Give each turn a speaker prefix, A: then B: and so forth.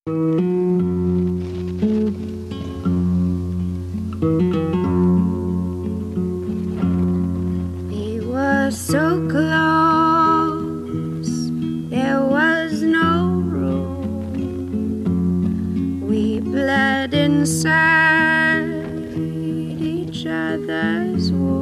A: We were so close, there was no room. We bled inside each other's wounds.